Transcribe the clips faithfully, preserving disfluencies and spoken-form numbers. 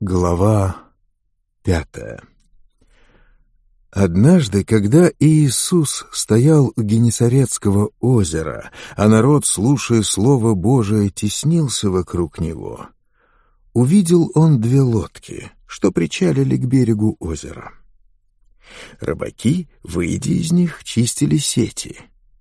Глава пятая. Однажды, когда Иисус стоял у Генесарецкого озера, а народ, слушая Слово Божие, теснился вокруг него, увидел он две лодки, что причалили к берегу озера. Рыбаки, выйдя из них, чистили сети.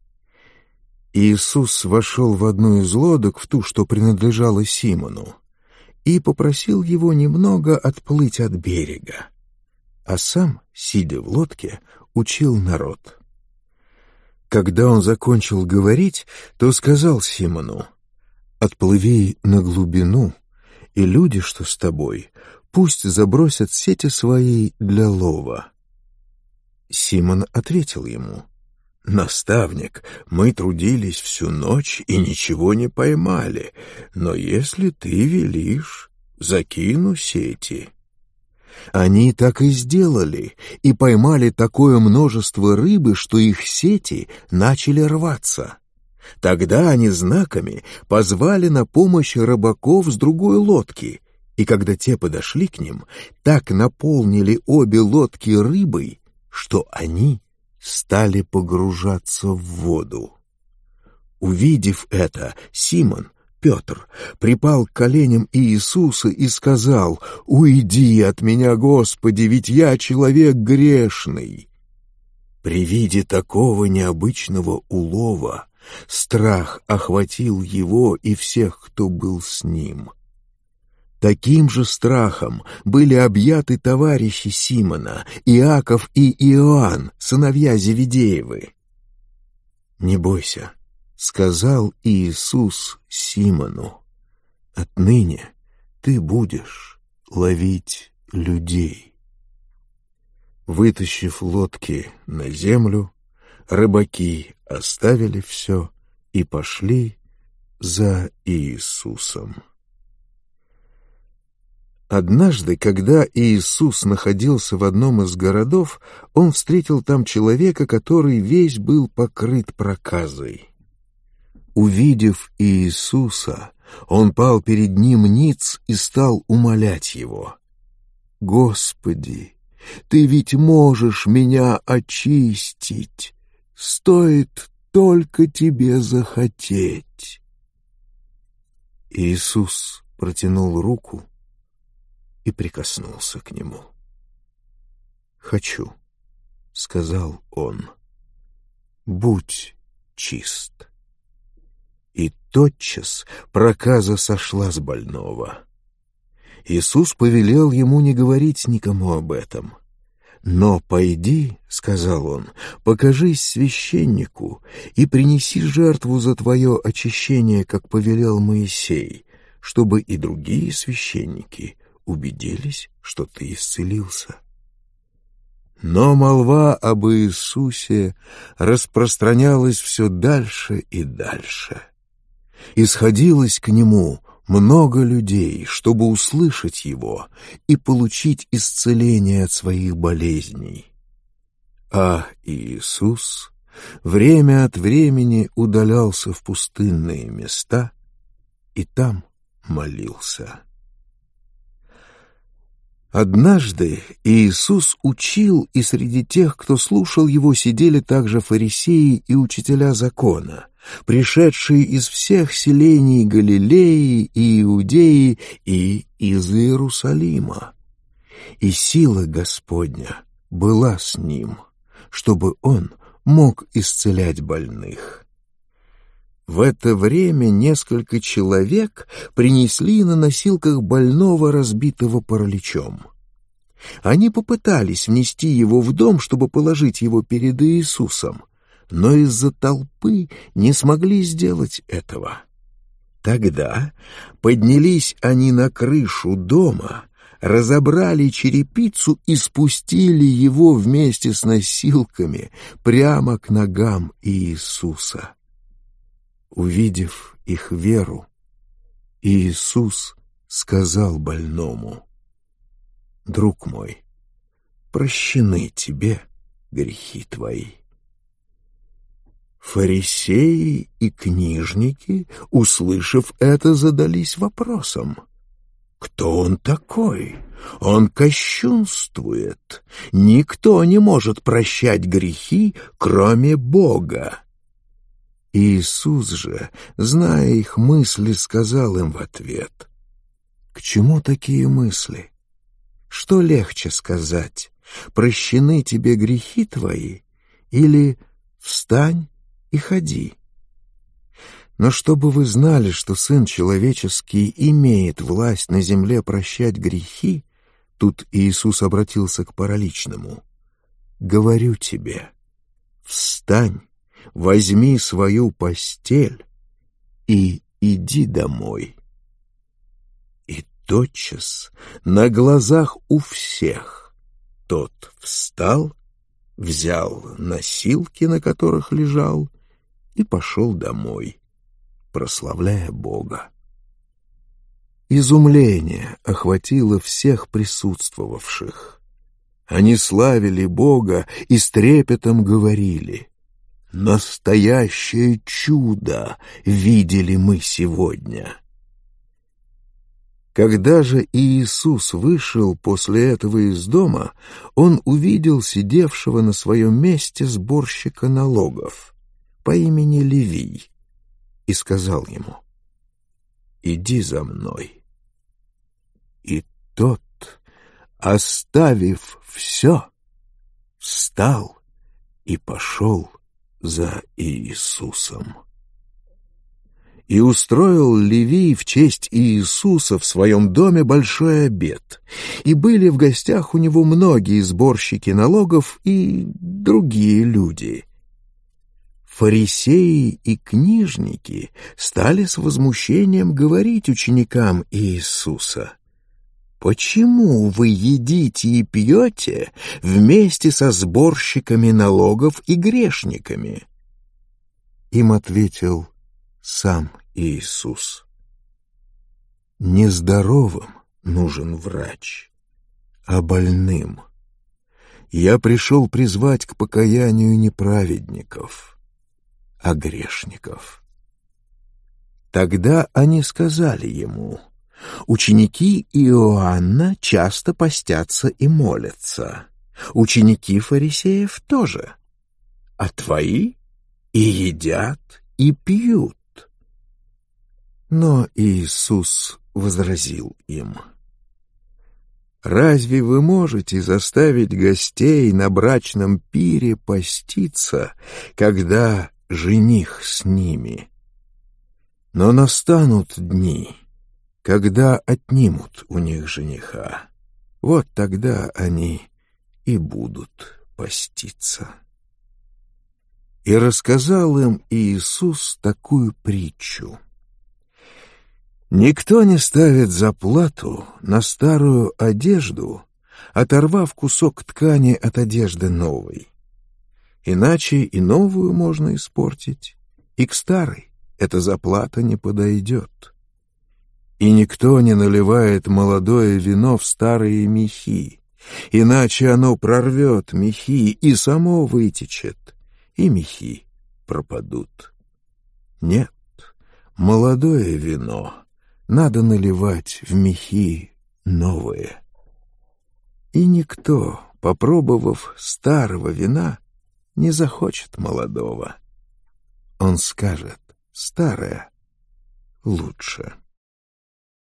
Иисус вошел в одну из лодок, в ту, что принадлежала Симону, и попросил его немного отплыть от берега, а сам, сидя в лодке, учил народ. Когда он закончил говорить, то сказал Симону: «Отплыви на глубину, и люди, что с тобой, пусть забросят сети свои для лова». Симон ответил ему: «Наставник, мы трудились всю ночь и ничего не поймали, но если ты велишь, закину сети». Они так и сделали, и поймали такое множество рыбы, что их сети начали рваться. Тогда они знаками позвали на помощь рыбаков с другой лодки, и когда те подошли к ним, так наполнили обе лодки рыбой, что они стали погружаться в воду. Увидев это, Симон, Петр, припал к коленям Иисуса и сказал: «Уйди от меня, Господи, ведь я человек грешный». При виде такого необычного улова страх охватил его и всех, кто был с ним. Таким же страхом были объяты товарищи Симона, Иаков и Иоанн, сыновья Зеведеевы. «Не бойся», — сказал Иисус Симону, — «отныне ты будешь ловить людей». Вытащив лодки на землю, рыбаки оставили все и пошли за Иисусом. Однажды, когда Иисус находился в одном из городов, он встретил там человека, который весь был покрыт проказой. Увидев Иисуса, он пал перед ним ниц и стал умолять его: «Господи, ты ведь можешь меня очистить, стоит только тебе захотеть». Иисус протянул руку и прикоснулся к нему. «Хочу», — сказал он, — «будь чист». И тотчас проказа сошла с больного. Иисус повелел ему не говорить никому об этом. «Но пойди, — сказал он, — покажись священнику и принеси жертву за твое очищение, как повелел Моисей, чтобы и другие священники убедились, что ты исцелился». Но молва об Иисусе распространялась все дальше и дальше. Исходилось к нему много людей, чтобы услышать его и получить исцеление от своих болезней. А Иисус время от времени удалялся в пустынные места и там молился. Однажды Иисус учил, и среди тех, кто слушал его, сидели также фарисеи и учителя закона, пришедшие из всех селений Галилеи и Иудеи и из Иерусалима. И сила Господня была с ним, чтобы он мог исцелять больных. В это время несколько человек принесли на носилках больного, разбитого параличом. Они попытались внести его в дом, чтобы положить его перед Иисусом, но из-за толпы не смогли сделать этого. Тогда поднялись они на крышу дома, разобрали черепицу и спустили его вместе с носилками прямо к ногам Иисуса. Увидев их веру, Иисус сказал больному: «Друг мой, прощены тебе грехи твои». Фарисеи и книжники, услышав это, задались вопросом: Кто он такой? Он кощунствует. Никто не может прощать грехи, кроме Бога». Иисус же, зная их мысли, сказал им в ответ: «К чему такие мысли? Что легче сказать: прощены тебе грехи твои, или встань и ходи? Но чтобы вы знали, что Сын Человеческий имеет власть на земле прощать грехи, тут Иисус обратился к параличному: говорю тебе, встань, возьми свою постель и иди домой». И тотчас на глазах у всех тот встал, взял носилки, на которых лежал, и пошел домой, прославляя Бога. Изумление охватило всех присутствовавших. Они славили Бога и с трепетом говорили: «Настоящее чудо видели мы сегодня». Когда же Иисус вышел после этого из дома, он увидел сидевшего на своем месте сборщика налогов по имени Левий и сказал ему: «Иди за мной». И тот, оставив все, встал и пошел за Иисусом. И устроил Левий в честь Иисуса в своем доме большой обед, и были в гостях у него многие сборщики налогов и другие люди. Фарисеи и книжники стали с возмущением говорить ученикам Иисуса: «Почему вы едите и пьете вместе со сборщиками налогов и грешниками?» Им ответил сам Иисус: «Не здоровым нужен врач, а больным. Я пришел призвать к покаянию не праведников, а грешников». Тогда они сказали ему: «Ученики Иоанна часто постятся и молятся, ученики фарисеев тоже, а твои и едят, и пьют». Но Иисус возразил им: «Разве вы можете заставить гостей на брачном пире поститься, когда жених с ними? Но настанут дни, когда отнимут у них жениха. Вот тогда они и будут поститься». И рассказал им Иисус такую притчу: «Никто не ставит заплату на старую одежду, оторвав кусок ткани от одежды новой. Иначе и новую можно испортить, и к старой эта заплата не подойдет. И никто не наливает молодое вино в старые мехи, иначе оно прорвет мехи и само вытечет, и мехи пропадут. Нет, молодое вино надо наливать в мехи новые. И никто, попробовав старого вина, не захочет молодого. Он скажет: старое лучше».